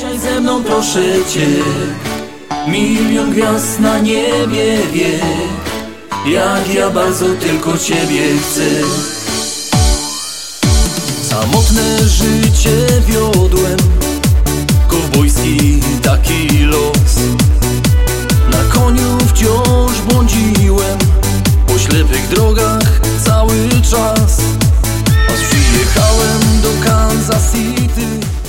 Dzisiaj ze mną proszę cię, milion gwiazd na niebie wie, jak ja bardzo tylko ciebie chcę. Samotne życie wiodłem, kowbojski taki los. Na koniu wciąż błądziłem, po ślepych drogach cały czas, aż przyjechałem do Kansas City.